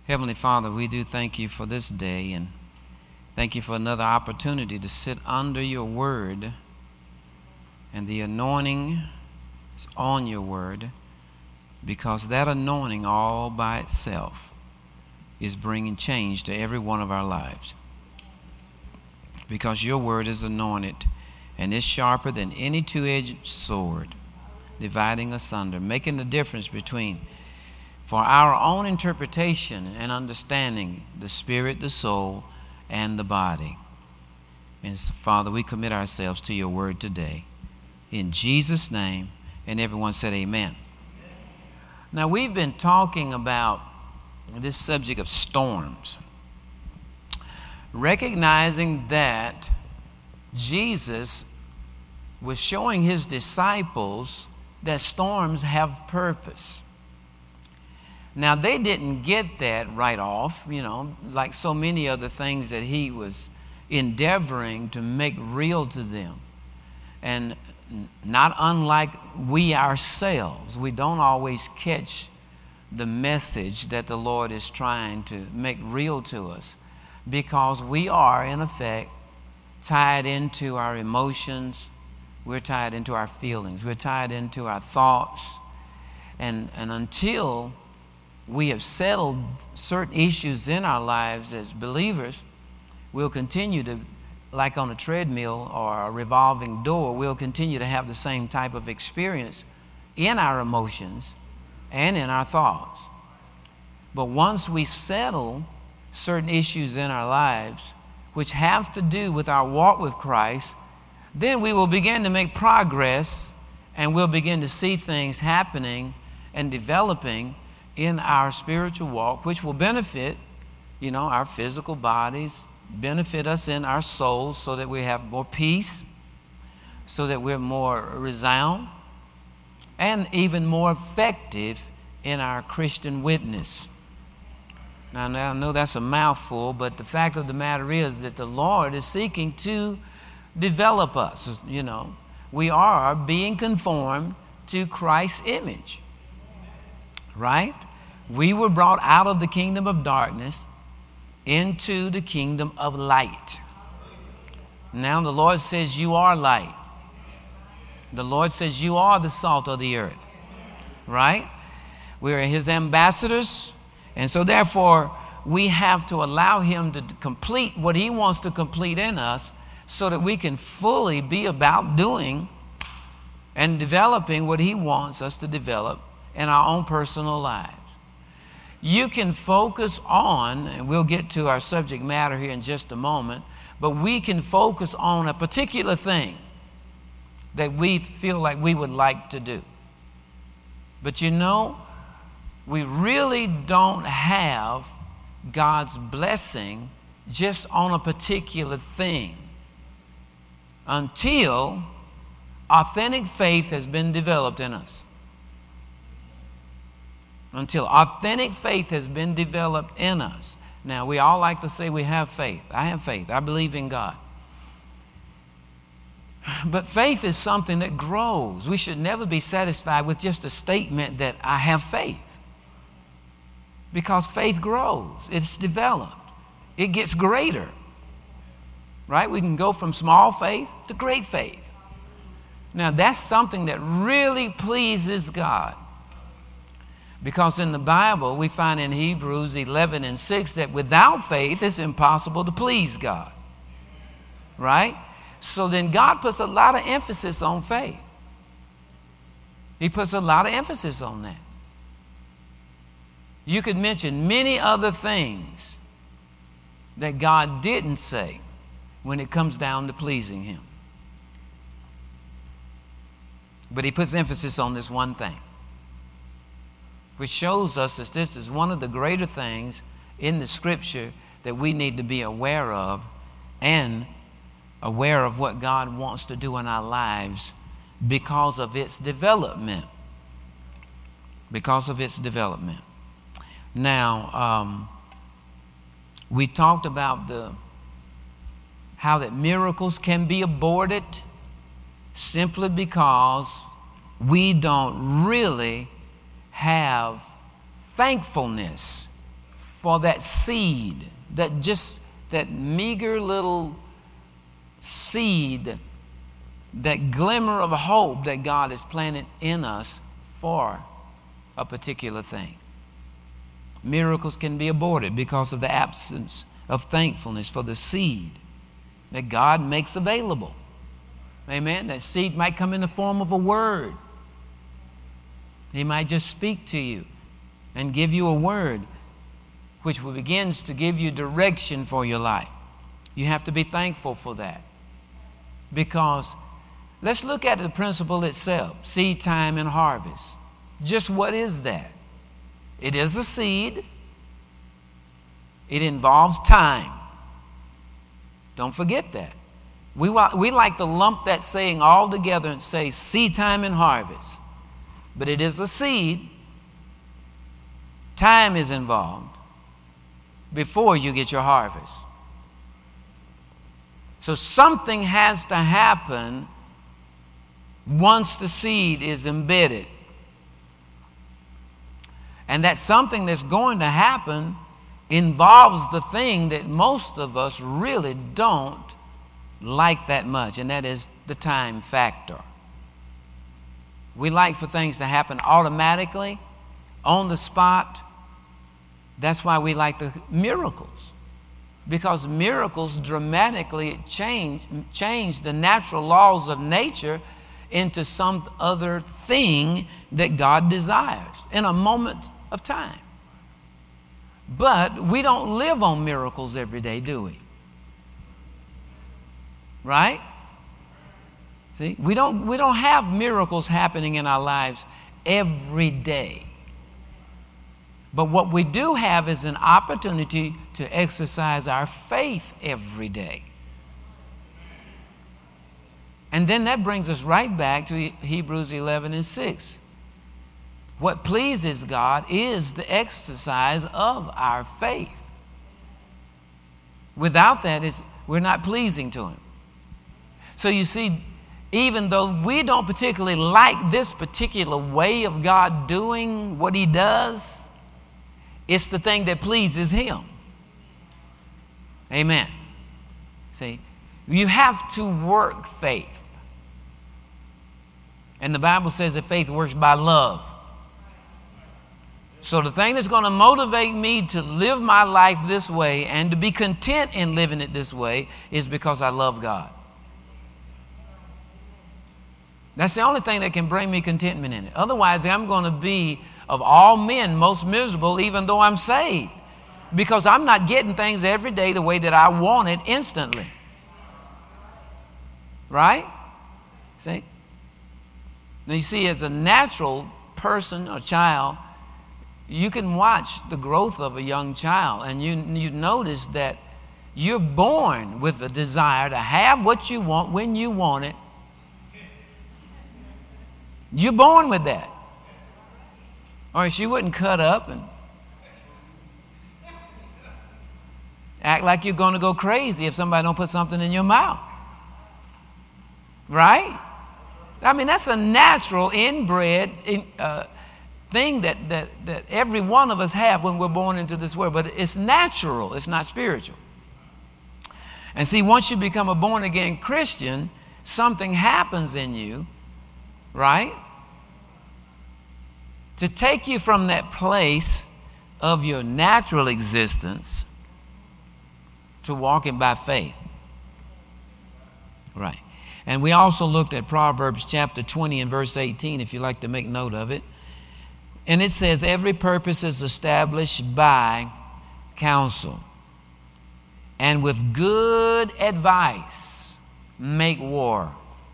Heavenly Father, we do thank you for this day, and thank you for another opportunity to sit under your word, and the anointing is on your word, because that anointing all by itself is bringing change to every one of our lives. Because your word is anointed and is sharper than any two-edged sword, dividing asunder, making the difference between, for our own interpretation and understanding, the spirit, the soul, and the body. And so, Father, we commit ourselves to your word today. In Jesus' name, and everyone said amen. Now, we've been talking about this subject of storms, recognizing that Jesus was showing his disciples that storms have purpose. Now, they didn't get that right off, like so many other things that he was endeavoring to make real to them. And not unlike we ourselves, we don't always catch the message that the Lord is trying to make real to us, because we are, in effect, tied into our emotions, we're tied into our feelings, we're tied into our thoughts, and until we have settled certain issues in our lives as believers, we'll continue to, like on a treadmill or a revolving door, we'll continue to have the same type of experience in our emotions and in our thoughts. But once we settle certain issues in our lives, which have to do with our walk with Christ, then we will begin to make progress, and we'll begin to see things happening and developing in our spiritual walk, which will benefit, our physical bodies, benefit us in our souls, so that we have more peace, so that we're more resound, and even more effective in our Christian witness. Now, I know that's a mouthful, but the fact of the matter is that the Lord is seeking to develop us. We are being conformed to Christ's image. Right? We were brought out of the kingdom of darkness into the kingdom of light. Now the Lord says you are light. The Lord says you are the salt of the earth. Right? We are his ambassadors, and so therefore we have to allow him to complete what he wants to complete in us, so that we can fully be about doing and developing what he wants us to develop in our own personal lives. You can focus on, and we'll get to our subject matter here in just a moment, but we can focus on a particular thing that we feel like we would like to do. But we really don't have God's blessing just on a particular thing until authentic faith has been developed in us. Until authentic faith has been developed in us. Now, we all like to say we have faith. I have faith. I believe in God. But faith is something that grows. We should never be satisfied with just a statement that I have faith. Because faith grows. It's developed. It gets greater. Right? We can go from small faith to great faith. Now, that's something that really pleases God. Because in the Bible, we find in Hebrews 11:6 that without faith, it's impossible to please God. Right? So then God puts a lot of emphasis on faith. He puts a lot of emphasis on that. You could mention many other things that God didn't say when it comes down to pleasing him. But he puts emphasis on this one thing, which shows us that this is one of the greater things in the Scripture that we need to be aware of, and aware of what God wants to do in our lives because of its development. Because of its development. Now, we talked about how that miracles can be aborted simply because we don't really have thankfulness for that seed, that meager little seed, that glimmer of hope that God has planted in us for a particular thing. Miracles can be aborted because of the absence of thankfulness for the seed that God makes available. Amen. That seed might come in the form of a word. He might just speak to you and give you a word which begins to give you direction for your life. You have to be thankful for that. Because let's look at the principle itself, seed time and harvest. Just what is that? It is a seed. It involves time. Don't forget that. We like to lump that saying all together and say seed time and harvest. But it is a seed. Time is involved before you get your harvest. So something has to happen once the seed is embedded. And that something that's going to happen involves the thing that most of us really don't like that much, and that is the time factor. We like for things to happen automatically, on the spot. That's why we like the miracles, because miracles dramatically change the natural laws of nature into some other thing that God desires in a moment of time. But we don't live on miracles every day, do we? Right? See, we don't have miracles happening in our lives every day. But what we do have is an opportunity to exercise our faith every day. And then that brings us right back to Hebrews 11:6. What pleases God is the exercise of our faith. Without that, we're not pleasing to Him. So you see, even though we don't particularly like this particular way of God doing what He does, it's the thing that pleases Him. Amen. See, you have to work faith. And the Bible says that faith works by love. So the thing that's going to motivate me to live my life this way and to be content in living it this way is because I love God. That's the only thing that can bring me contentment in it. Otherwise, I'm going to be, of all men, most miserable, even though I'm saved. Because I'm not getting things every day the way that I want it instantly. Right? See? Now you see, as a natural person or child, you can watch the growth of a young child, and you notice that you're born with a desire to have what you want when you want it. You're born with that. Or else you wouldn't cut up and act like you're going to go crazy if somebody don't put something in your mouth. Right? I mean, that's a natural, inbred thing that every one of us have when we're born into this world. But it's natural. It's not spiritual. And see, once you become a born-again Christian, something happens in you, right? To take you from that place of your natural existence to walking by faith. Right. And we also looked at Proverbs chapter 20 and verse 18, if you'd like to make note of it. And it says, every purpose is established by counsel. And with good advice, make war.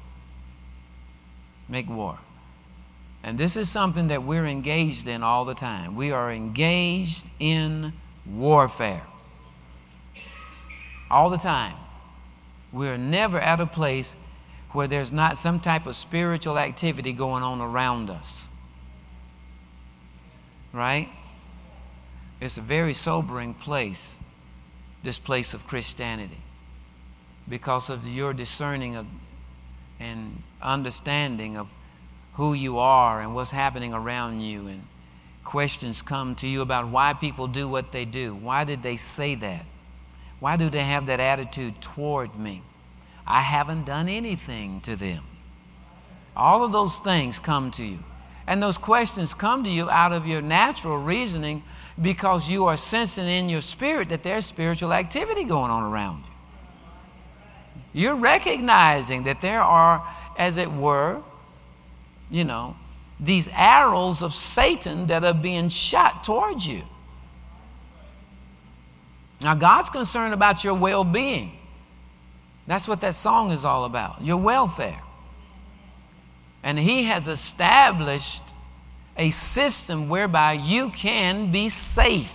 Make war. And this is something that we're engaged in all the time. We are engaged in warfare. All the time. We're never at a place where there's not some type of spiritual activity going on around us. Right? It's a very sobering place, this place of Christianity, because of your discerning of and understanding of who you are and what's happening around you. And of questions come to you about why people do what they do. Why did they say that? Why do they have that attitude toward me? I haven't done anything to them. All of those things come to you. And those questions come to you out of your natural reasoning because you are sensing in your spirit that there's spiritual activity going on around you. You're recognizing that there are, as it were, these arrows of Satan that are being shot towards you. Now, God's concerned about your well-being. That's what that song is all about, your welfare. And He has established a system whereby you can be safe.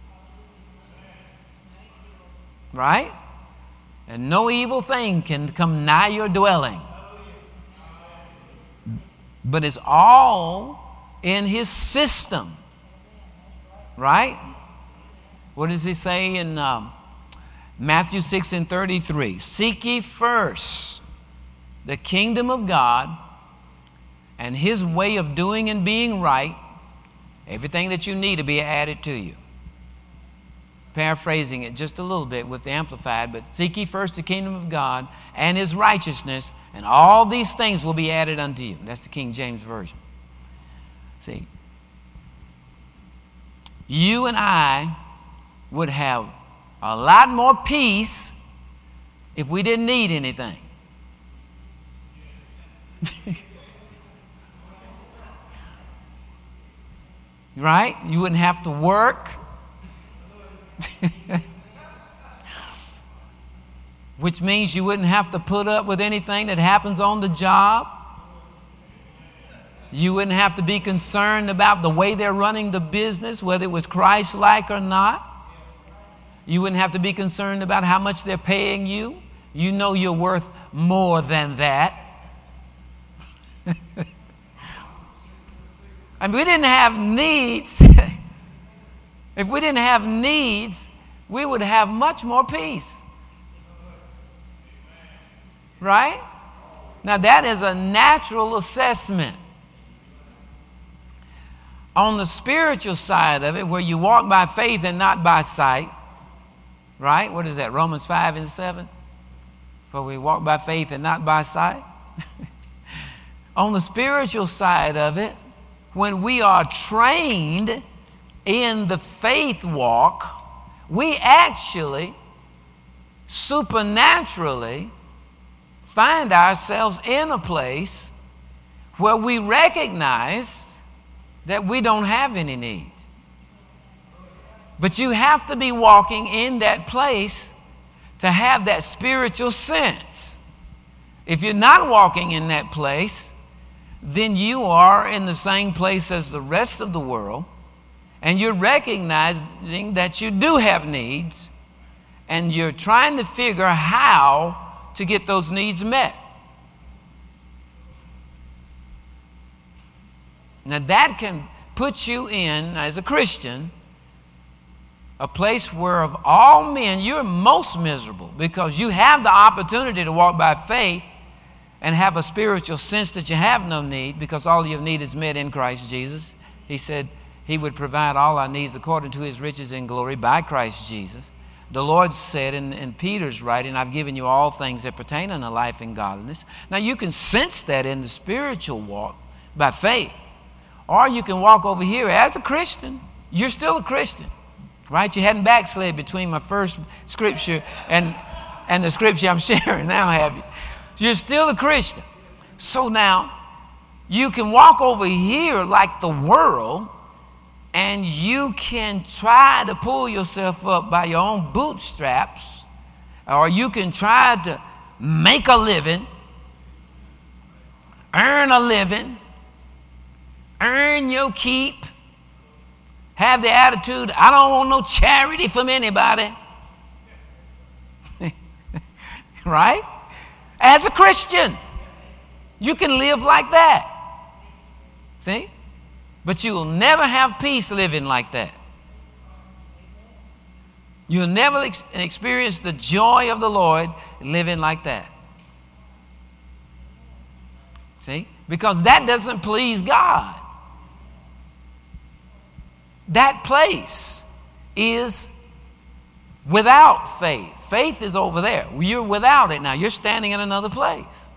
Right? And no evil thing can come nigh your dwelling. But it's all in His system. Right? What does He say in Matthew 6:33? Seek ye first the kingdom of God and His way of doing and being right. Everything that you need to be added to you. Paraphrasing it just a little bit with the Amplified, but seek ye first the kingdom of God and His righteousness, and all these things will be added unto you. That's the King James Version. See, you and I would have a lot more peace if we didn't need anything. Right? You wouldn't have to work. Which means you wouldn't have to put up with anything that happens on the job. You wouldn't have to be concerned about the way they're running the business, whether it was Christ-like or not. You wouldn't have to be concerned about how much they're paying you. You know you're worth more than that. And we didn't have needs. If we didn't have needs, we would have much more peace. Right? Now that is a natural assessment. On the spiritual side of it, where you walk by faith and not by sight, right? What is that? Romans 5:7? For we walk by faith and not by sight. On the spiritual side of it, when we are trained in the faith walk, we actually supernaturally find ourselves in a place where we recognize that we don't have any needs. But you have to be walking in that place to have that spiritual sense. If you're not walking in that place, then you are in the same place as the rest of the world, and you're recognizing that you do have needs, and you're trying to figure how to get those needs met. Now that can put you in, as a Christian, a place where of all men you're most miserable, because you have the opportunity to walk by faith and have a spiritual sense that you have no need, because all your need is met in Christ Jesus. He said He would provide all our needs according to His riches in glory by Christ Jesus. The Lord said in Peter's writing, I've given you all things that pertain unto life and godliness. Now you can sense that in the spiritual walk by faith. Or you can walk over here as a Christian. You're still a Christian, right? You hadn't backslid between my first scripture and the scripture I'm sharing now, have you? You're still a Christian. So now you can walk over here like the world, and you can try to pull yourself up by your own bootstraps, or you can try to make a living, earn a living, earn your keep, have the attitude, I don't want no charity from anybody. Right? As a Christian, you can live like that. See? But you will never have peace living like that. You'll never experience the joy of the Lord living like that. See? Because that doesn't please God. that place is without faith. Faith is over there. You're without it now. You're standing in another place.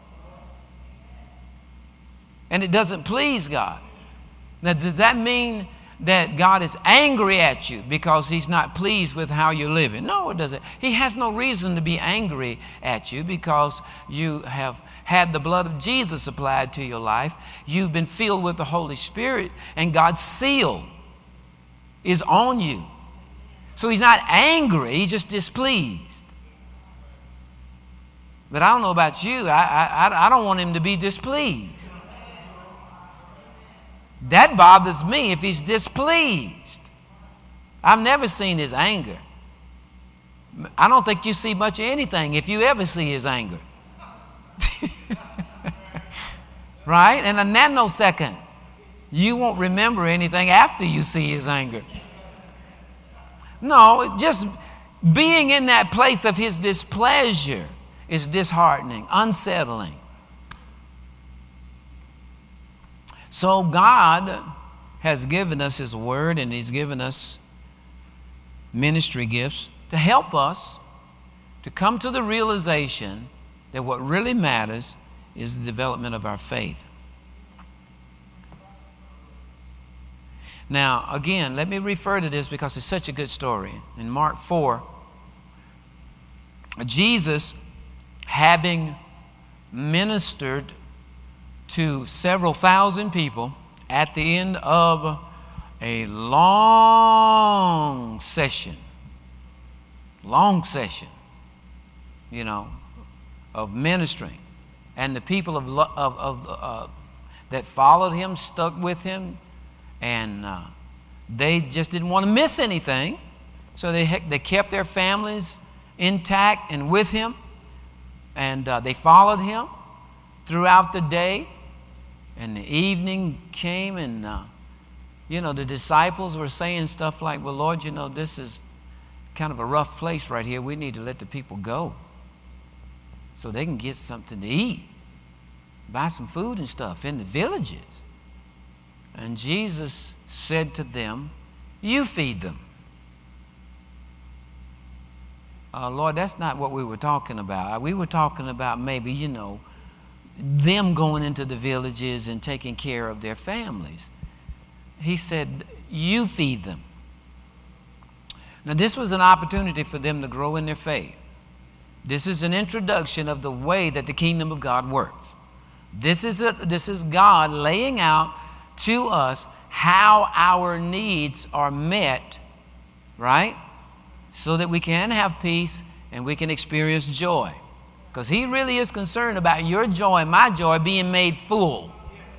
And it doesn't please God. Now, does that mean that God is angry at you because He's not pleased with how you're living? No, it doesn't. He has no reason to be angry at you because you have had the blood of Jesus applied to your life. You've been filled with the Holy Spirit, and God's seal is on you. So He's not angry, He's just displeased. But I don't know about you. I don't want Him to be displeased. That bothers me if He's displeased. I've never seen His anger. I don't think you see much of anything if you ever see His anger. Right? In a nanosecond, you won't remember anything after you see His anger. No, just being in that place of His displeasure is disheartening, unsettling. So God has given us His Word, and He's given us ministry gifts to help us to come to the realization that what really matters is the development of our faith. Now, again, let me refer to this because it's such a good story. In Mark 4, Jesus, having ministered to several thousand people at the end of a long session, of ministering. And the people that followed Him stuck with Him, and they just didn't want to miss anything. So they kept their families intact and with Him, and they followed Him throughout the day. And the evening came, and the disciples were saying stuff like, well, Lord, this is kind of a rough place right here. We need to let the people go so they can get something to eat, buy some food and stuff in the villages. And Jesus said to them, you feed them. Lord, that's not what we were talking about. We were talking about maybe, them going into the villages and taking care of their families. He said, you feed them. Now, this was an opportunity for them to grow in their faith. This is an introduction of the way that the kingdom of God works. This is God laying out to us how our needs are met, right? So that we can have peace and we can experience joy. Because He really is concerned about your joy and my joy being made full.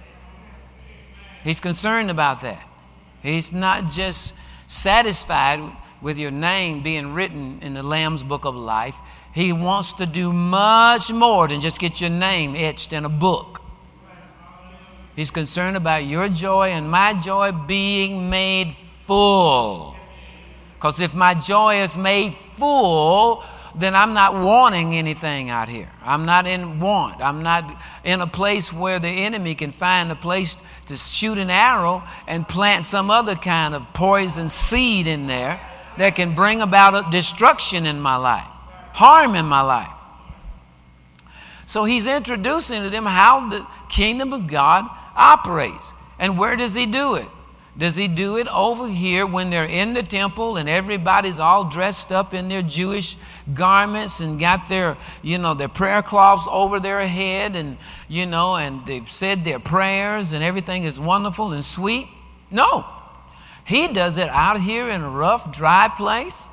He's concerned about that. He's not just satisfied with your name being written in the Lamb's Book of Life. He wants to do much more than just get your name etched in a book. He's concerned about your joy and my joy being made full. Because if my joy is made full, then I'm not wanting anything out here. I'm not in want. I'm not in a place where the enemy can find a place to shoot an arrow and plant some other kind of poison seed in there that can bring about a destruction in my life, harm in my life. So He's introducing to them how the kingdom of God operates. And where does He do it? Does He do it over here when they're in the temple and everybody's all dressed up in their Jewish garments and got their, their prayer cloths over their head and they've said their prayers and everything is wonderful and sweet? No. He does it out here in a rough, dry place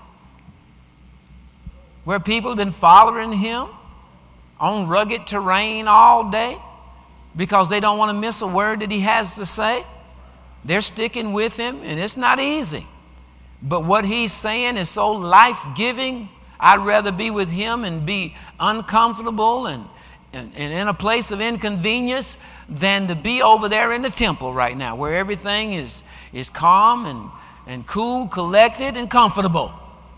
where people have been following Him on rugged terrain all day because they don't want to miss a word that He has to say. They're sticking with Him, and it's not easy. But what He's saying is so life-giving. I'd rather be with Him and be uncomfortable and in a place of inconvenience than to be over there in the temple right now where everything is calm and cool, collected, and comfortable.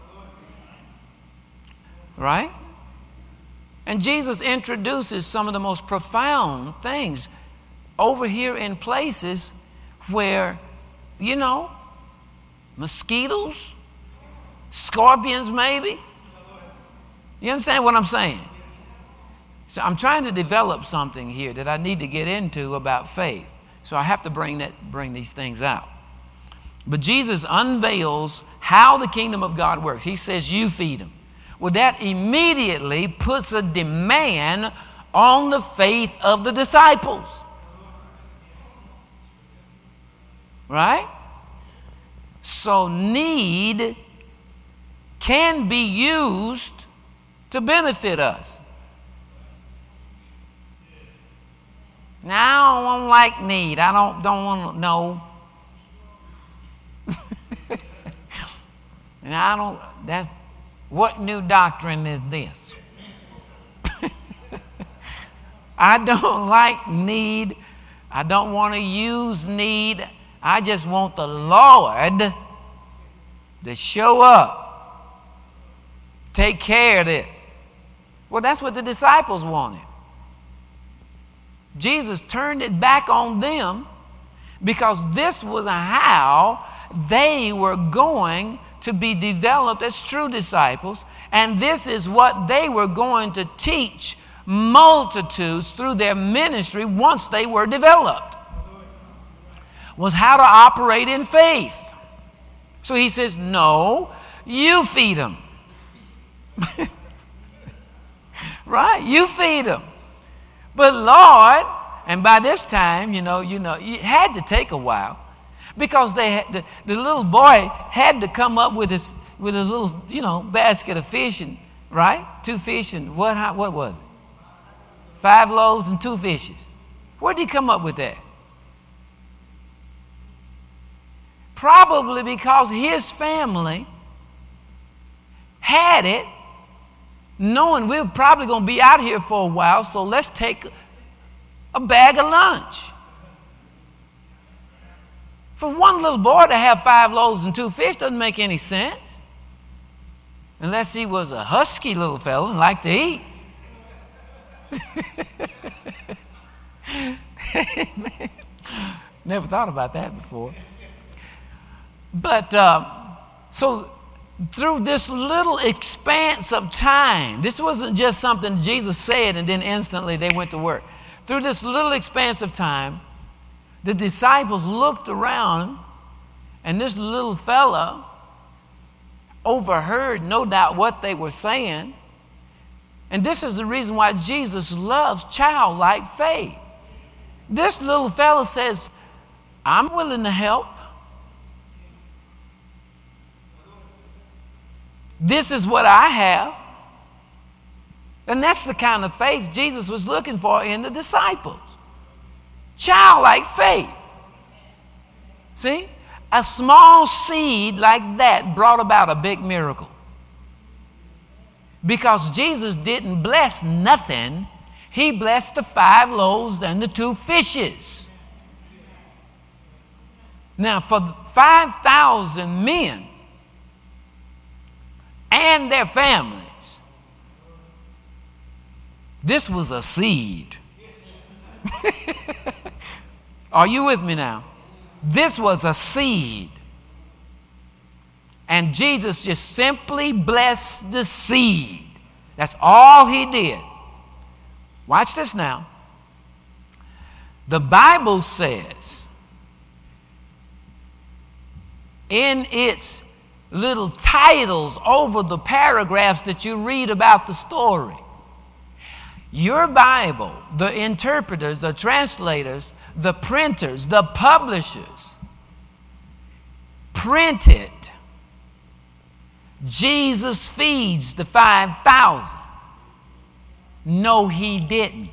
Right? And Jesus introduces some of the most profound things over here in places where, Mosquitoes? Scorpions, maybe? You understand what I'm saying? So I'm trying to develop something here that I need to get into about faith. So I have to bring these things out. But Jesus unveils how the kingdom of God works. He says, you feed them. Well, that immediately puts a demand on the faith of the disciples. Right? So need can be used to benefit us. Now, I don't like need. I don't want to know. And what new doctrine is this? I don't like need. I don't want to use need. I just want the Lord to show up. Take care of this. Well, that's what the disciples wanted. Jesus turned it back on them because this was how they were going to be developed as true disciples, and this is what they were going to teach multitudes through their ministry once they were developed, was how to operate in faith. So he says, no, you feed them. Right? You feed them. But Lord, and by this time, it had to take a while, because the little boy had to come up with his little basket of fishing, right? 2 fish and what was it? 5 loaves and 2 fishes. Where did he come up with that? Probably because his family had it, knowing we're probably going to be out here for a while, so let's take a bag of lunch. For one little boy to have 5 loaves and 2 fish doesn't make any sense. Unless he was a husky little fellow and liked to eat. Never thought about that before. But so through this little expanse of time, this wasn't just something Jesus said and then instantly they went to work. Through this little expanse of time, the disciples looked around, and this little fella overheard, no doubt, what they were saying. And this is the reason why Jesus loves childlike faith. This little fella says, I'm willing to help. This is what I have. And that's the kind of faith Jesus was looking for in the disciples. Childlike faith. See? A small seed like that brought about a big miracle. Because Jesus didn't bless nothing. He blessed the 5 loaves and the 2 fishes. Now, for 5,000 men and their families, this was a seed. Are you with me now? This was a seed. And Jesus just simply blessed the seed. That's all he did. Watch this now. The Bible says in its little titles over the paragraphs that you read about the story, your Bible, the interpreters, the translators, the printers, the publishers printed Jesus feeds the 5,000. No, he didn't.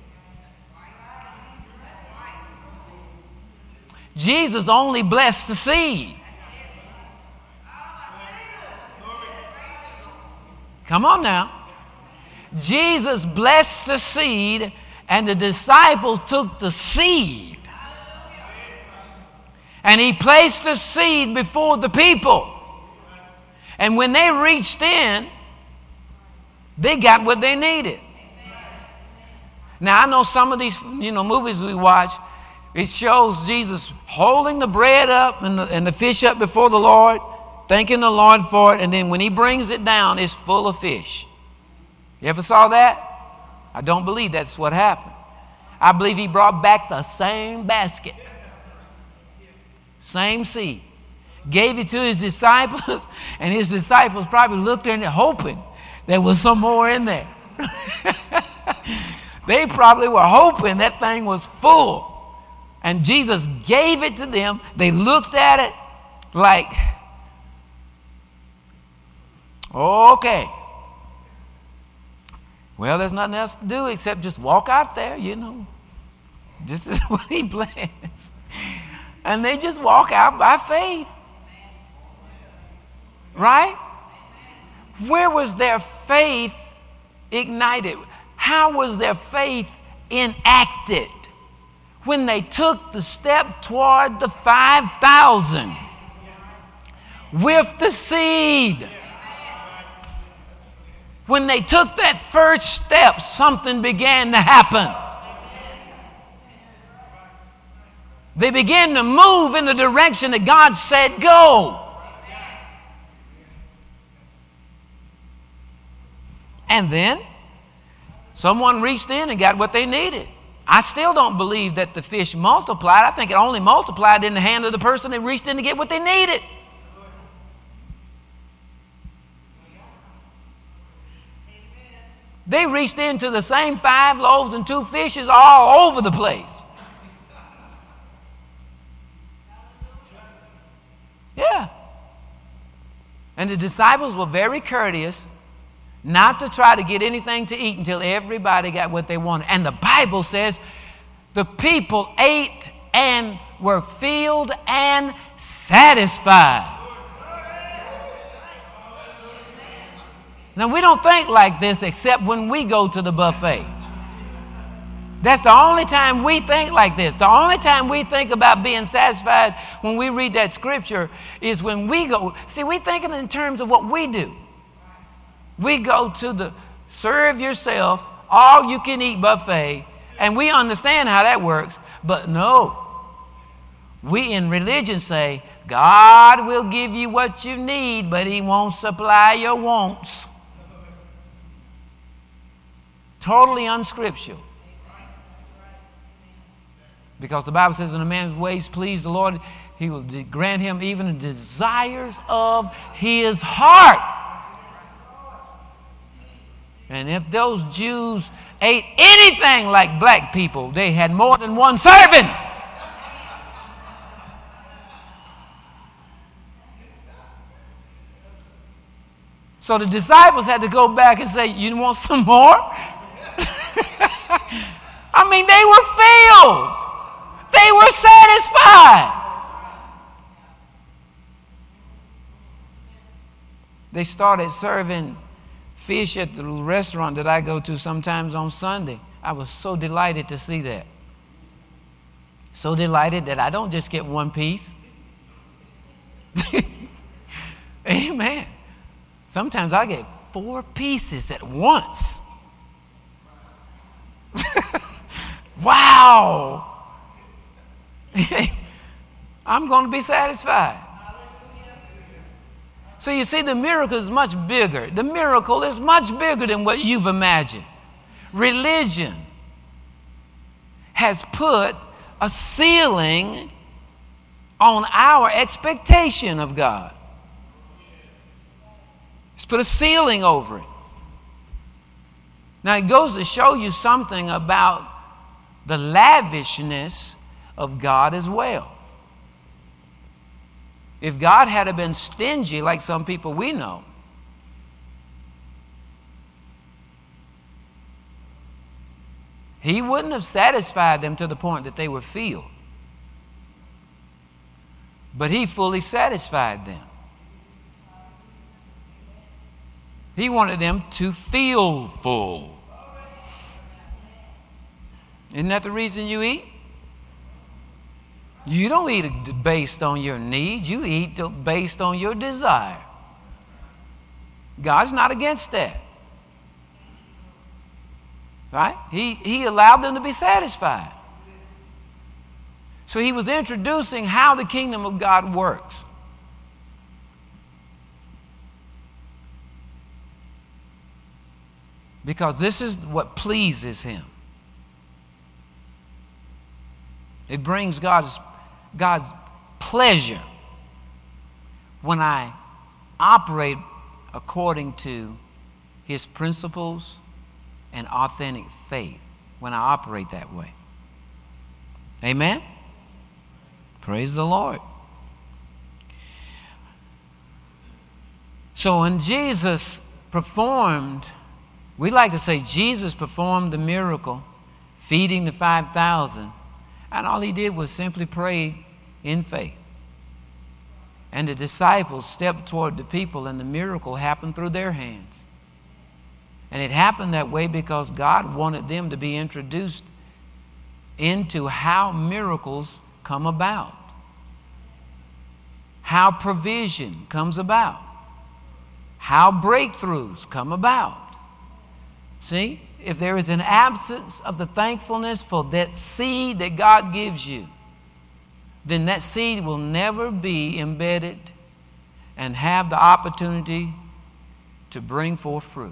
Jesus only blessed the seed. Come on now. Jesus blessed the seed, and the disciples took the seed. And he placed the seed before the people. And when they reached in, they got what they needed. Now, I know some of these, movies we watch, it shows Jesus holding the bread up and the fish up before the Lord, thanking the Lord for it, and then when he brings it down, it's full of fish. You ever saw that? I don't believe that's what happened. I believe he brought back the same basket, same seed, gave it to his disciples, and his disciples probably looked in there hoping there was some more in there. They probably were hoping that thing was full. And Jesus gave it to them. They looked at it like, okay. Well, there's nothing else to do except just walk out there, you know. This is what he plans. And they just walk out by faith. Right? Where was their faith ignited? How was their faith enacted? When they took the step toward the 5,000 with the seed. When they took that first step, something began to happen. They began to move in the direction that God said go. And then someone reached in and got what they needed. I still don't believe that the fish multiplied. I think it only multiplied in the hand of the person that reached in to get what they needed. They reached into the same 5 loaves and 2 fishes all over the place. Yeah. And the disciples were very courteous not to try to get anything to eat until everybody got what they wanted. And the Bible says the people ate and were filled and satisfied. Now, we don't think like this except when we go to the buffet. That's the only time we think like this. The only time we think about being satisfied when we read that scripture is when we go. See, we're thinking in terms of what we do. We go to the serve yourself, all you can eat buffet, and we understand how that works. But no, we in religion say, God will give you what you need, but he won't supply your wants. Totally unscriptural. Because the Bible says when a man's ways please the Lord, he will grant him even the desires of his heart. And if those Jews ate anything like black people, they had more than one serving. So the disciples had to go back and say, you want some more? I mean, they were filled. They were satisfied. They started serving fish at the restaurant that I go to sometimes on Sunday. I was so delighted to see that. So delighted that I don't just get one piece. Amen. Sometimes I get 4 pieces at once. Wow. I'm going to be satisfied. So you see, the miracle is much bigger. The miracle is much bigger than what you've imagined. Religion has put a ceiling on our expectation of God. It's put a ceiling over it. Now it goes to show you something about the lavishness of God as well. If God had been stingy like some people we know, he wouldn't have satisfied them to the point that they were filled. But he fully satisfied them. He wanted them to feel full. Isn't that the reason you eat? You don't eat based on your needs. You eat based on your desire. God's not against that. Right? He allowed them to be satisfied. So he was introducing how the kingdom of God works. Because this is what pleases him. It brings God's pleasure when I operate according to his principles and authentic faith, when I operate that way. Amen? Praise the Lord. So when Jesus performed, we like to say Jesus performed the miracle, feeding the 5,000, and all he did was simply pray in faith. And the disciples stepped toward the people, and the miracle happened through their hands. And it happened that way because God wanted them to be introduced into how miracles come about, how provision comes about, how breakthroughs come about. See, if there is an absence of the thankfulness for that seed that God gives you, then that seed will never be embedded and have the opportunity to bring forth fruit.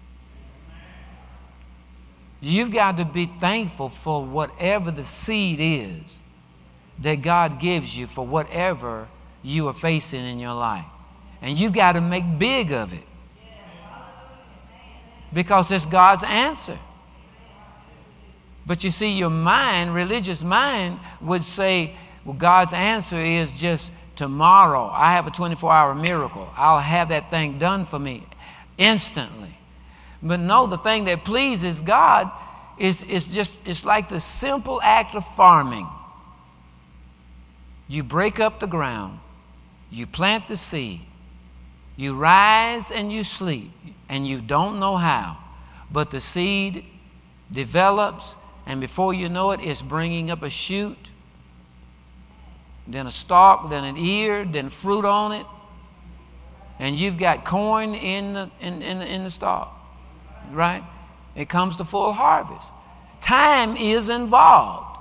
You've got to be thankful for whatever the seed is that God gives you for whatever you are facing in your life. And you've got to make big of it. Because it's God's answer. But you see, your mind, religious mind, would say, well, God's answer is just tomorrow. I have a 24-hour miracle. I'll have that thing done for me instantly. But no, the thing that pleases God is like the simple act of farming. You break up the ground. You plant the seed. You rise and you sleep, and you don't know how. But the seed develops, and before you know it, it's bringing up a shoot, then a stalk, then an ear, then fruit on it. And you've got corn in the stalk, right? It comes to full harvest. Time is involved.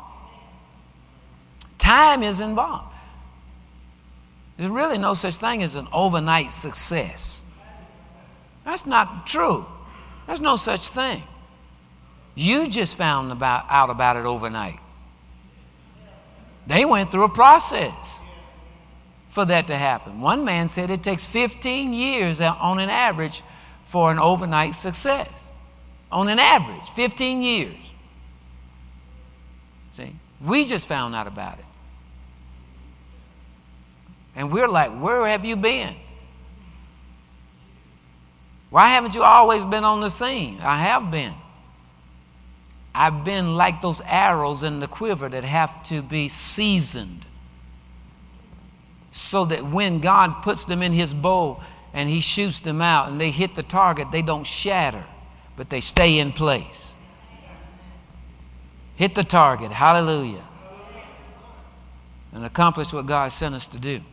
Time is involved. There's really no such thing as an overnight success. That's not true. There's no such thing. You just found out about it overnight. They went through a process for that to happen. One man said it takes 15 years on an average for an overnight success. On an average, 15 years. See, we just found out about it. And we're like, where have you been? Why haven't you always been on the scene? I have been. I've been like those arrows in the quiver that have to be seasoned, so that when God puts them in his bow and he shoots them out and they hit the target, they don't shatter, but they stay in place. Hit the target, hallelujah, and accomplish what God sent us to do.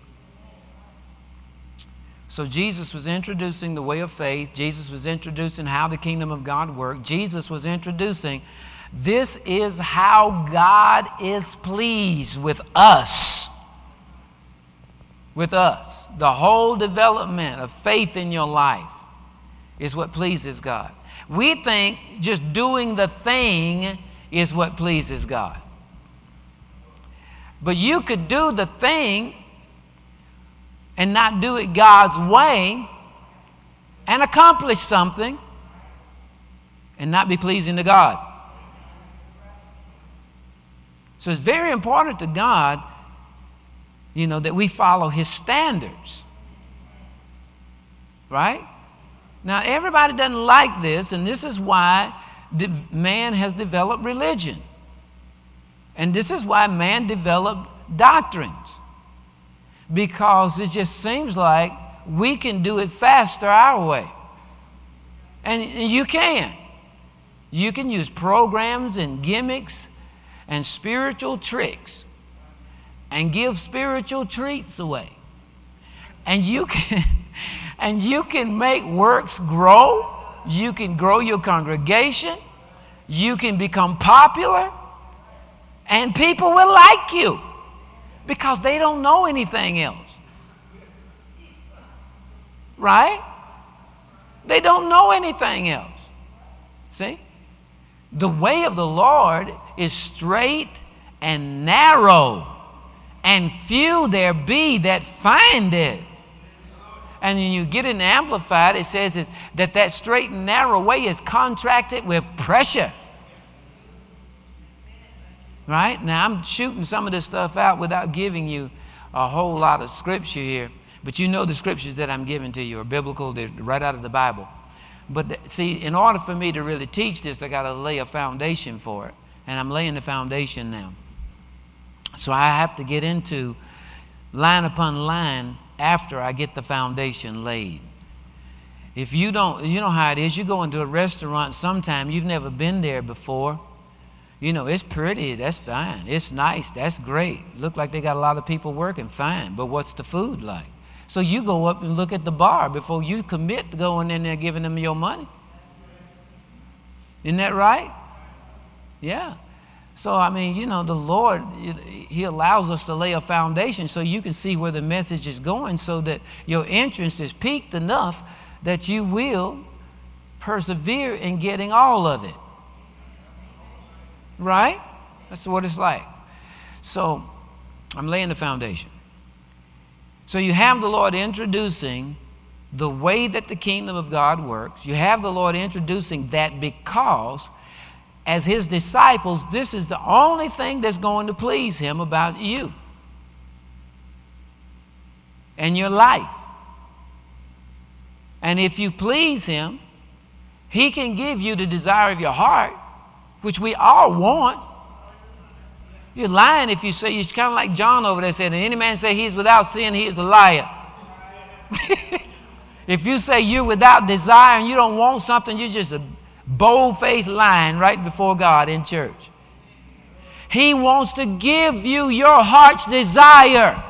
So Jesus was introducing the way of faith. Jesus was introducing how the kingdom of God worked. Jesus was introducing, this is how God is pleased with us. With us. The whole development of faith in your life is what pleases God. We think just doing the thing is what pleases God. But you could do the thing and not do it God's way and accomplish something and not be pleasing to God. So it's very important to God, that we follow his standards. Right? Now, everybody doesn't like this, and this is why man has developed religion. And this is why man developed doctrines. Because it just seems like we can do it faster our way. And you can. You can use programs and gimmicks and spiritual tricks and give spiritual treats away. And you can make works grow. You can grow your congregation. You can become popular. And people will like you. Because they don't know anything else. Right? They don't know anything else. See? The way of the Lord is straight and narrow, and few there be that find it. And when you get it amplified, it says that straight and narrow way is contracted with pressure. Right? Now, I'm shooting some of this stuff out without giving you a whole lot of scripture here. But you know the scriptures that I'm giving to you are biblical. They're right out of the Bible. But see, in order for me to really teach this, I got to lay a foundation for it. And I'm laying the foundation now. So I have to get into line upon line after I get the foundation laid. If you don't, you know how it is. You go into a restaurant sometime, you've never been there before. You know, it's pretty, that's fine. It's nice, that's great. Look like they got a lot of people working, fine. But what's the food like? So you go up and look at the bar before you commit to going in there giving them your money. Isn't that right? Yeah. So, I mean, you know, the Lord, He allows us to lay a foundation so you can see where the message is going, so that your interest is piqued enough that you will persevere in getting all of it. Right? That's what it's like. So, I'm laying the foundation. So you have the Lord introducing the way that the kingdom of God works. You have the Lord introducing that because as His disciples, this is the only thing that's going to please Him about you and your life. And if you please Him, He can give you the desire of your heart, which we all want. You're lying if you say, it's kind of like John over there said, and any man say he's without sin, he is a liar. If you say you're without desire and you don't want something, you're just a bold-faced lying right before God in church. He wants to give you your heart's desire.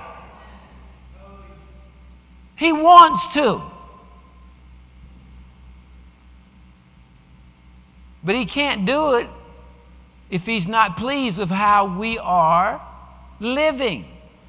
He wants to. But He can't do it if He's not pleased with how we are living.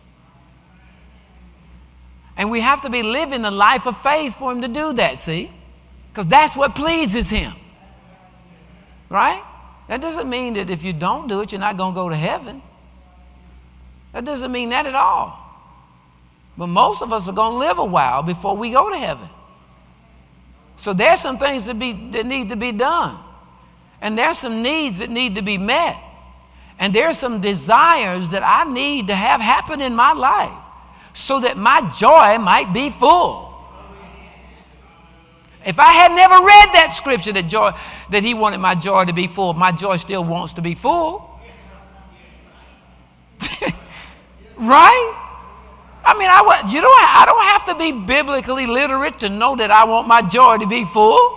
And we have to be living the life of faith for Him to do that, see? Because that's what pleases Him. Right? That doesn't mean that if you don't do it, you're not going to go to heaven. That doesn't mean that at all. But most of us are going to live a while before we go to heaven. So there's some things that need to be done. And there's some needs that need to be met. And there's some desires that I need to have happen in my life so that my joy might be full. If I had never read that scripture that He wanted my joy to be full, my joy still wants to be full. Right? I mean, I don't have to be biblically literate to know that I want my joy to be full.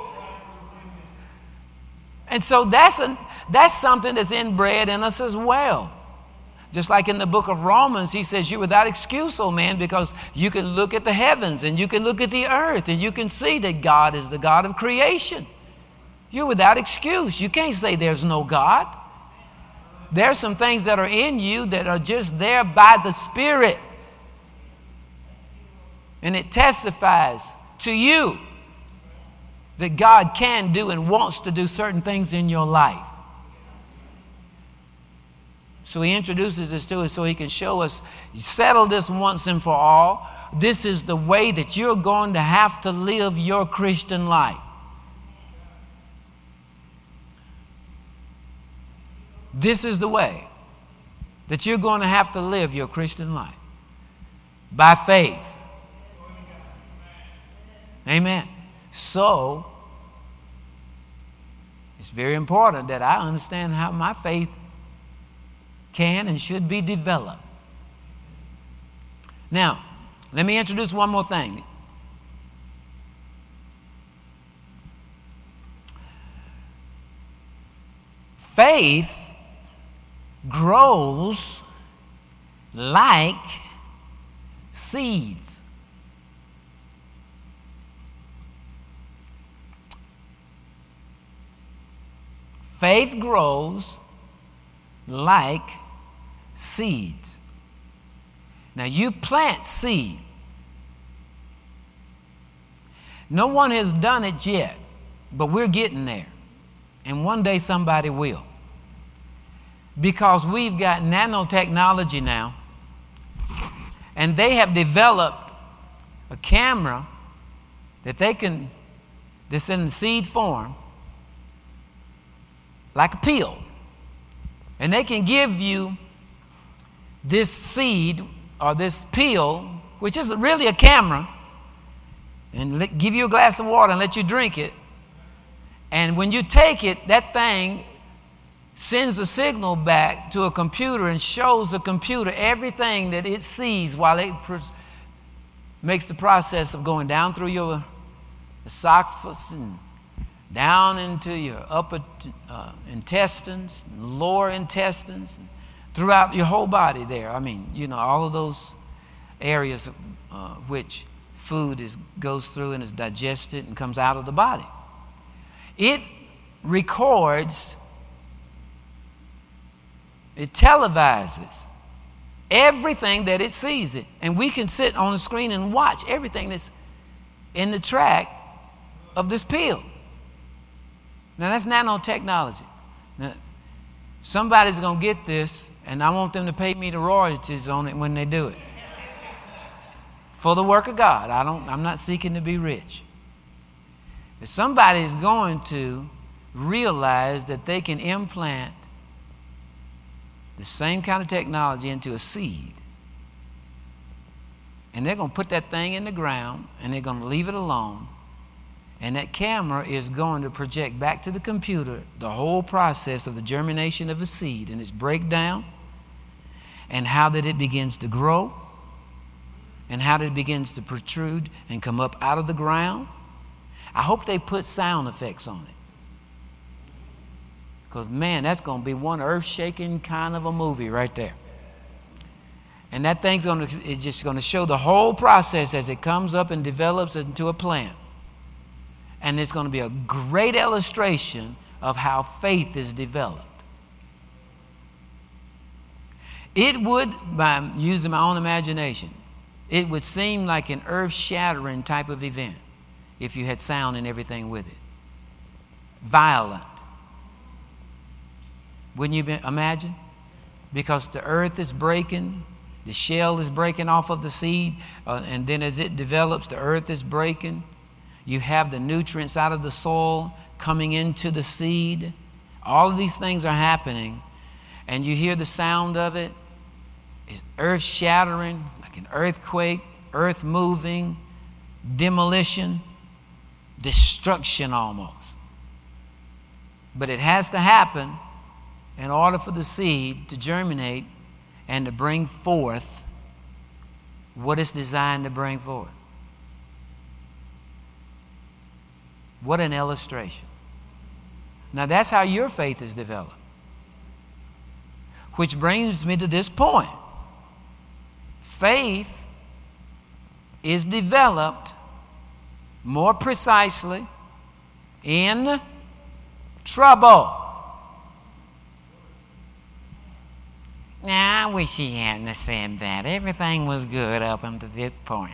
And so that's something that's inbred in us as well. Just like in the book of Romans, he says, you're without excuse, oh man, because you can look at the heavens and you can look at the earth and you can see that God is the God of creation. You're without excuse. You can't say there's no God. There's some things that are in you that are just there by the Spirit. And it testifies to you that God can do and wants to do certain things in your life. So he introduces this to us so he can show us, settle this once and for all. This is the way that you're going to have to live your Christian life. This is the way that you're going to have to live your Christian life. By faith. Amen. So, it's very important that I understand how my faith can and should be developed. Now, let me introduce one more thing. Faith grows like seeds. Faith grows like seeds. Now you plant seed. No one has done it yet, but we're getting there. And one day somebody will. Because we've got nanotechnology now, and they have developed a camera that's in the seed form, like a peel. And they can give you this seed or this peel, which is really a camera, and give you a glass of water and let you drink it. And when you take it, that thing sends a signal back to a computer and shows the computer everything that it sees while it makes the process of going down through your esophagus and down into your upper intestines, lower intestines, throughout your whole body there. I mean, all of those areas which food goes through and is digested and comes out of the body. It records, it televises everything that it sees it. And we can sit on the screen and watch everything that's in the track of this pill. Now that's nanotechnology. Now, somebody's going to get this, and I want them to pay me the royalties on it when they do it. For the work of God. I'm not seeking to be rich. If somebody's going to realize that they can implant the same kind of technology into a seed, and they're going to put that thing in the ground, and they're going to leave it alone, and that camera is going to project back to the computer the whole process of the germination of a seed and its breakdown, and how that it begins to grow, and how that it begins to protrude and come up out of the ground. I hope they put sound effects on it. Because, man, that's going to be one earth-shaking kind of a movie right there. And that thing's is just going to show the whole process as it comes up and develops into a plant. And it's going to be a great illustration of how faith is developed. It would, by using my own imagination, it would seem like an earth-shattering type of event if you had sound and everything with it. Violent. Wouldn't you imagine? Because the earth is breaking, the shell is breaking off of the seed, and then as it develops, the earth is breaking. You have the nutrients out of the soil coming into the seed. All of these things are happening, and you hear the sound of it. It's earth-shattering, like an earthquake, earth moving, demolition, destruction almost. But it has to happen in order for the seed to germinate and to bring forth what it's designed to bring forth. What an illustration. Now that's how your faith is developed. Which brings me to this point. Faith is developed more precisely in trouble. Now, I wish he hadn't said that. Everything was good up until this point.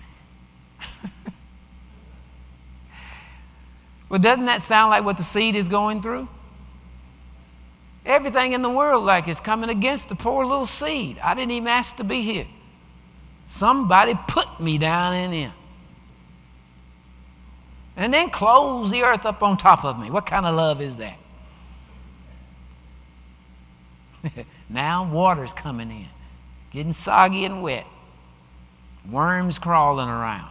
Well, doesn't that sound like what the seed is going through? Everything in the world like is coming against the poor little seed. I didn't even ask to be here. Somebody put me down in here. And then close the earth up on top of me. What kind of love is that? Now water's coming in, getting soggy and wet. Worms crawling around.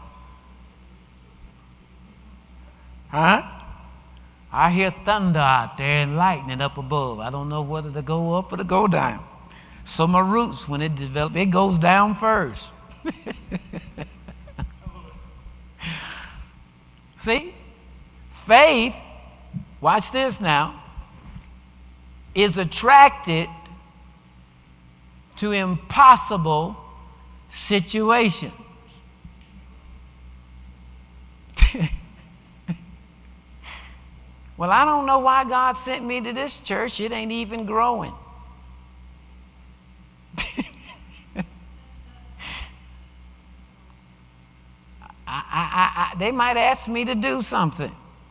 Huh? I hear thunder out there and lightning up above. I don't know whether to go up or to go down. So my roots, when it develops, it goes down first. See? Faith, watch this now, is attracted to impossible situations. Well, I don't know why God sent me to this church. It ain't even growing. they might ask me to do something.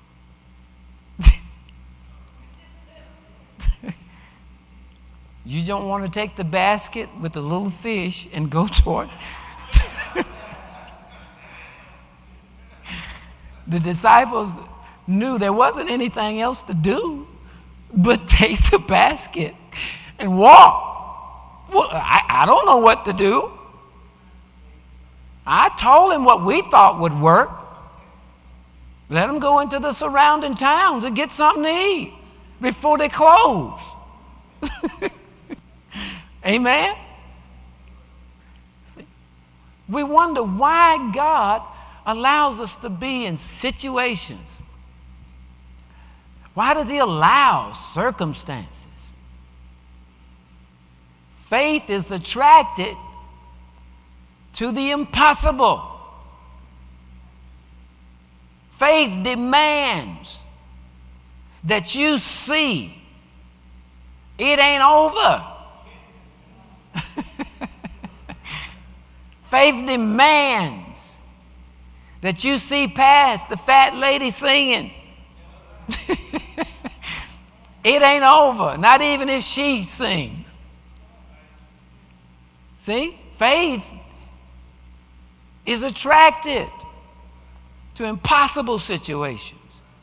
You don't want to take the basket with the little fish and go toward. The disciples knew there wasn't anything else to do but take the basket and walk. Well, I don't know what to do. I told him what we thought would work. Let them go into the surrounding towns and get something to eat before they close. Amen? We wonder why God allows us to be in situations. Why does he allow circumstances? Faith is attracted to the impossible. Faith demands that you see it ain't over. Faith demands that you see past the fat lady singing. It ain't over, not even if she sings. See, faith is attracted to impossible situations.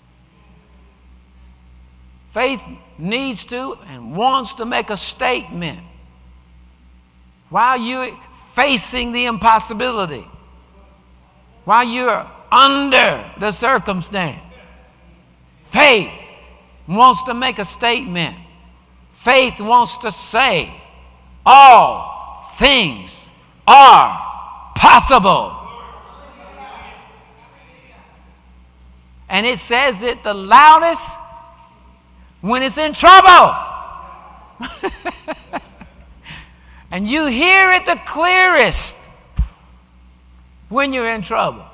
Faith needs to and wants to make a statement while you're facing the impossibility, while you're under the circumstance. Faith wants to make a statement. Faith wants to say, all things are possible. And it says it the loudest when it's in trouble. And you hear it the clearest when you're in trouble.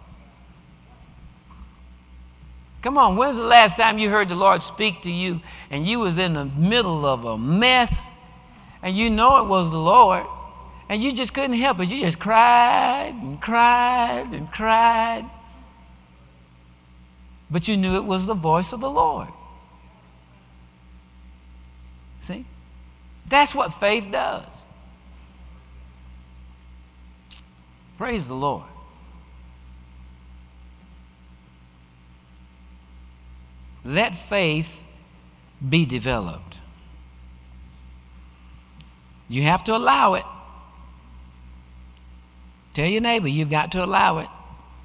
Come on, when's the last time you heard the Lord speak to you and you was in the middle of a mess and you know it was the Lord and you just couldn't help it. You just cried and cried and cried. But you knew it was the voice of the Lord. See? That's what faith does. Praise the Lord. Let faith be developed. You have to allow it. Tell your neighbor, you've got to allow it.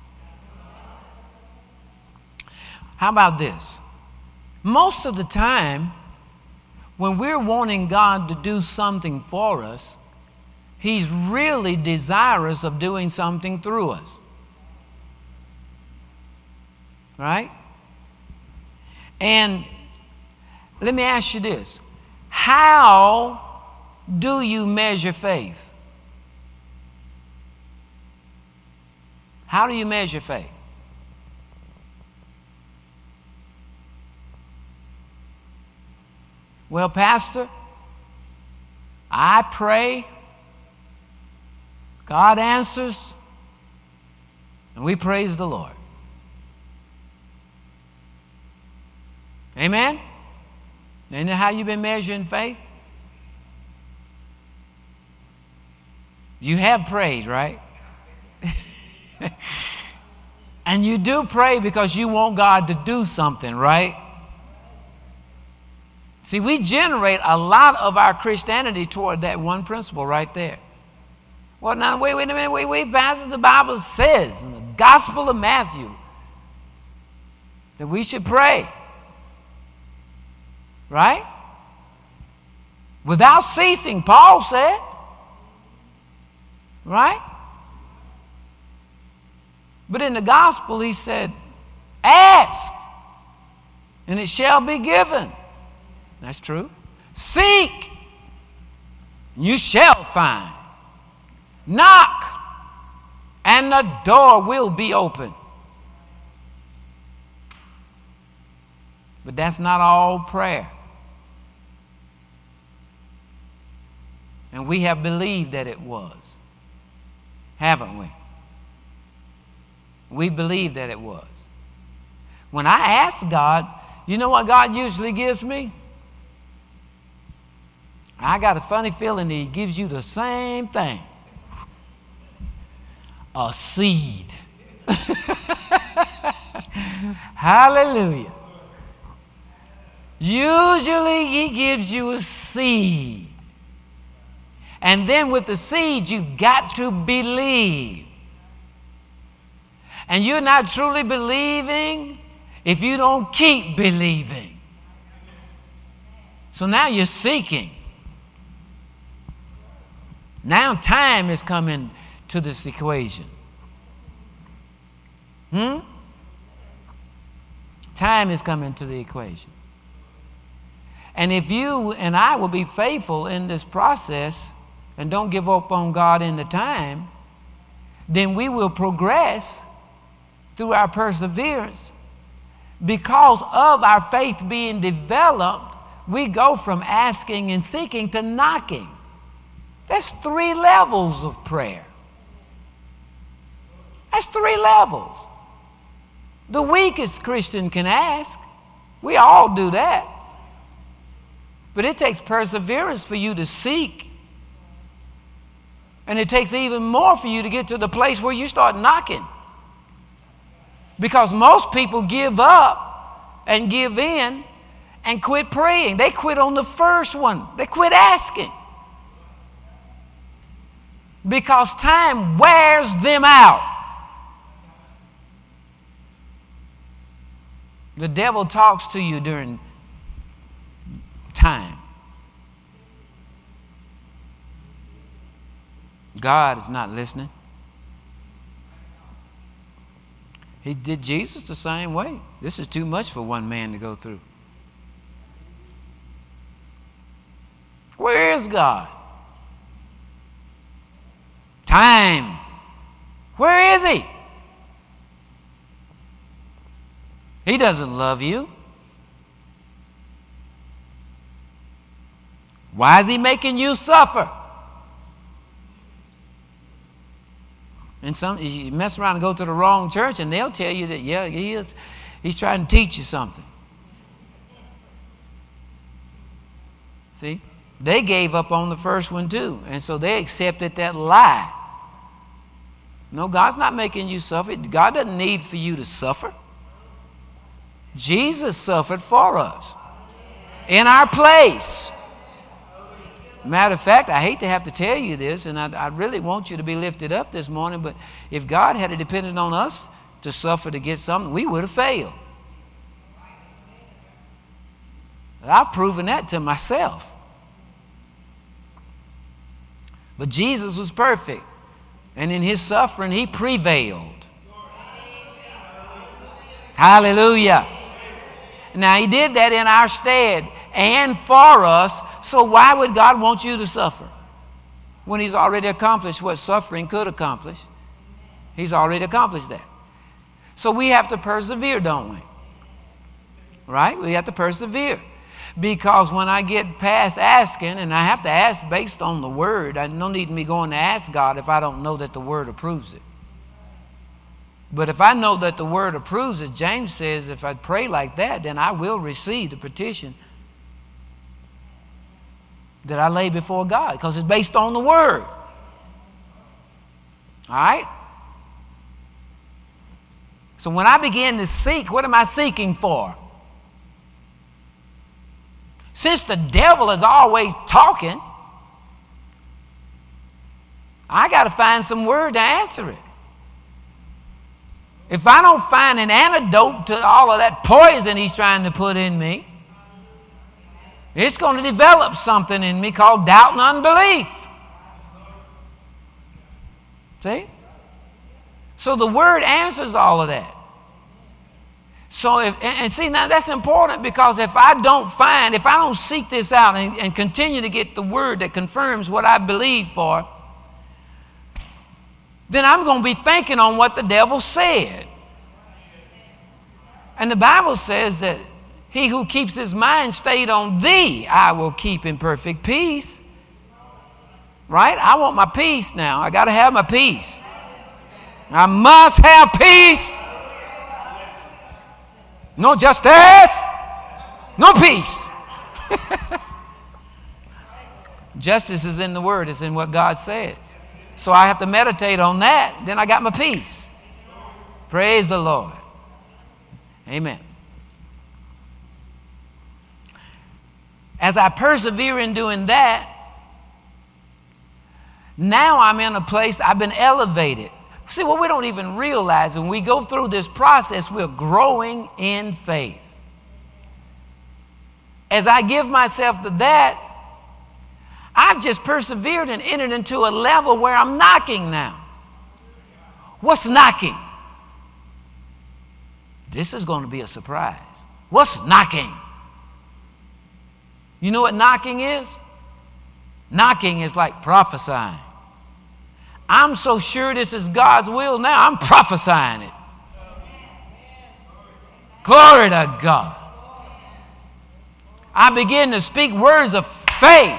How about this? Most of the time, when we're wanting God to do something for us, he's really desirous of doing something through us. Right? And let me ask you this. How do you measure faith? How do you measure faith? Well, Pastor, I pray, God answers, and we praise the Lord. Amen? Isn't that how you've been measuring faith? You have prayed, right? And you do pray because you want God to do something, right? See, we generate a lot of our Christianity toward that one principle right there. Well, now, wait a minute, Pastor, the Bible says in the Gospel of Matthew that we should pray. Right? Without ceasing, Paul said. Right? But in the gospel, he said, ask, and it shall be given. That's true. Seek, and you shall find. Knock, and the door will be open. But that's not all prayer. And we have believed that it was, haven't we? We believe that it was. When I ask God, you know what God usually gives me? I got a funny feeling that He gives you the same thing. A seed. Hallelujah. Usually He gives you a seed. And then with the seed, you've got to believe. And you're not truly believing if you don't keep believing. So now you're seeking. Now time is coming to this equation. Time is coming to the equation. And if you and I will be faithful in this process and don't give up on God in the time, then we will progress through our perseverance. Because of our faith being developed, we go from asking and seeking to knocking. That's 3 levels of prayer. That's 3 levels. The weakest Christian can ask. We all do that. But it takes perseverance for you to seek. And it takes even more for you to get to the place where you start knocking. Because most people give up and give in and quit praying. They quit on the first one. They quit asking. Because time wears them out. The devil talks to you during time. God is not listening. He did Jesus the same way. This is too much for one man to go through. Where is God? Time. Where is He? He doesn't love you. Why is He making you suffer? And you mess around and go to the wrong church and they'll tell you that, yeah, He's trying to teach you something. See? They gave up on the first one too. And so they accepted that lie. No, God's not making you suffer. God doesn't need for you to suffer. Jesus suffered for us in our place. Matter of fact, I hate to have to tell you this, and I really want you to be lifted up this morning, but if God had depended on us to suffer to get something, we would have failed. I've proven that to myself. But Jesus was perfect, and in His suffering, He prevailed. Hallelujah. Now, He did that in our stead and for us, so why would God want you to suffer when He's already accomplished what suffering could accomplish? He's already accomplished that. So we have to persevere, don't we? Right? We have to persevere. Because when I get past asking, and I have to ask based on the Word, I no need me going to ask God if I don't know that the Word approves it. But if I know that the Word approves it, James says if I pray like that, then I will receive the petition that I lay before God, because it's based on the Word. All right? So when I begin to seek, what am I seeking for? Since the devil is always talking, I got to find some word to answer it. If I don't find an antidote to all of that poison he's trying to put in me, it's going to develop something in me called doubt and unbelief. See? So the Word answers all of that. So and see, now that's important, because if I don't seek this out and continue to get the Word that confirms what I believe for, then I'm going to be thinking on what the devil said. And the Bible says that he who keeps his mind stayed on Thee, I will keep in perfect peace. Right? I want my peace now. I got to have my peace. I must have peace. No justice, no peace. Justice is in the Word. It's in what God says. So I have to meditate on that. Then I got my peace. Praise the Lord. Amen. As I persevere in doing that, now I'm in a place, I've been elevated. See, what we don't even realize, when we go through this process, we're growing in faith. As I give myself to that, I've just persevered and entered into a level where I'm knocking now. What's knocking? This is going to be a surprise. What's knocking? You know what knocking is? Knocking is like prophesying. I'm so sure this is God's will now, I'm prophesying it. Glory to God. I begin to speak words of faith.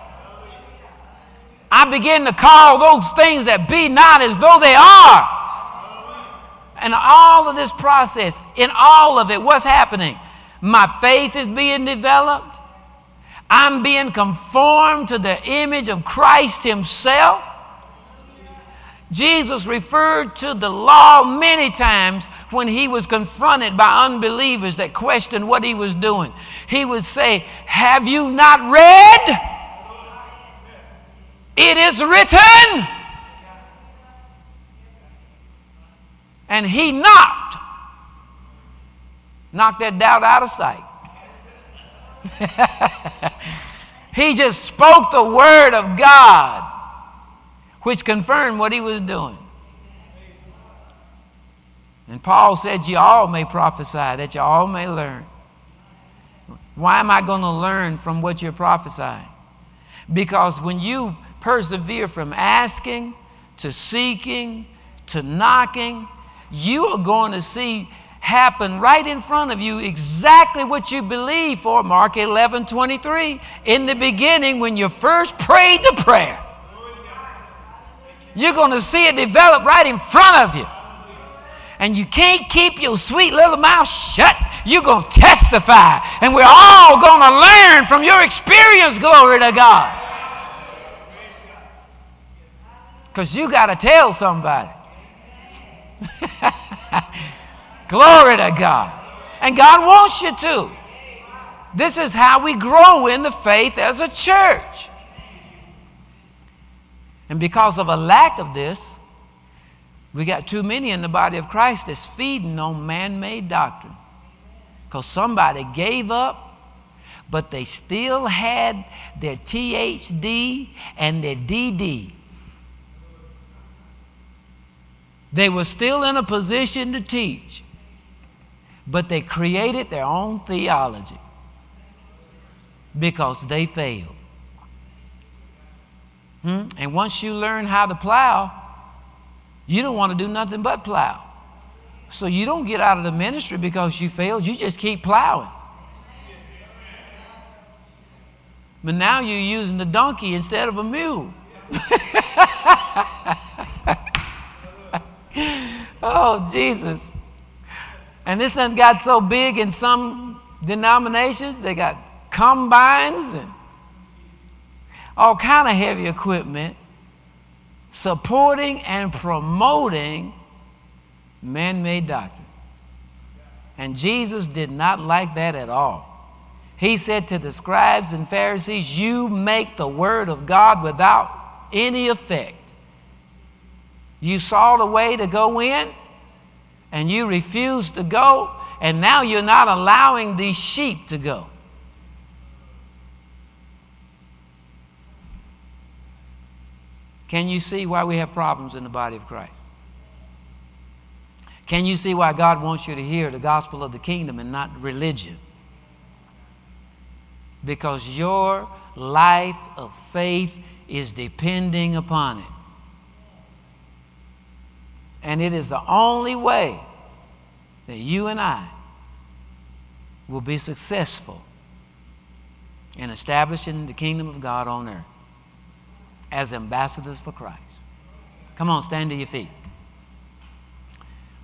I begin to call those things that be not as though they are. And all of this process, in all of it, what's happening? My faith is being developed. I'm being conformed to the image of Christ Himself. Jesus referred to the law many times when He was confronted by unbelievers that questioned what He was doing. He would say, have you not read? It is written. And He knocked that doubt out of sight. He just spoke the word of God, which confirmed what He was doing. And Paul said, you all may prophesy, that you all may learn. Why am I going to learn from what you're prophesying? Because when you persevere from asking to seeking to knocking, you are going to see happen right in front of you exactly what you believe for. Mark 11:23. In the beginning, when you first prayed the prayer, you're going to see it develop right in front of you. And you can't keep your sweet little mouth shut. You're going to testify. And we're all going to learn from your experience, glory to God. Because you got to tell somebody. Glory to God. And God wants you to. This is how we grow in the faith as a church. And because of a lack of this, we got too many in the body of Christ that's feeding on man-made doctrine. Because somebody gave up, but they still had their THD and their DD. They were still in a position to teach, but they created their own theology because they failed. And once you learn how to plow, you don't want to do nothing but plow. So you don't get out of the ministry because you failed. You just keep plowing. But now you're using the donkey instead of a mule. Oh, Jesus. And this done got so big in some denominations, they got combines and all kind of heavy equipment supporting and promoting man-made doctrine. And Jesus did not like that at all. He said to the scribes and Pharisees, you make the word of God without any effect. You saw the way to go in, and you refused to go, and now you're not allowing these sheep to go. Can you see why we have problems in the body of Christ? Can you see why God wants you to hear the gospel of the kingdom and not religion? Because your life of faith is depending upon it. And it is the only way that you and I will be successful in establishing the kingdom of God on earth as ambassadors for Christ. Come on, stand to your feet.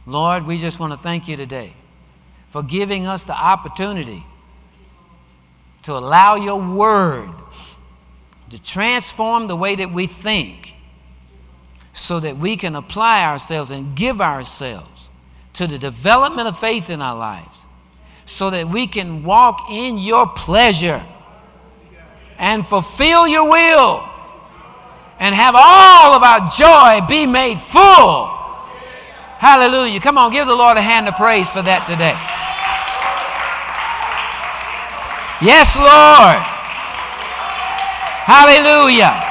Lord, we just want to thank you today for giving us the opportunity to allow your word to transform the way that we think so that we can apply ourselves and give ourselves to the development of faith in our lives so that we can walk in your pleasure and fulfill your will and have all of our joy be made full. Hallelujah. Come on, give the Lord a hand of praise for that today. Yes, Lord. Hallelujah.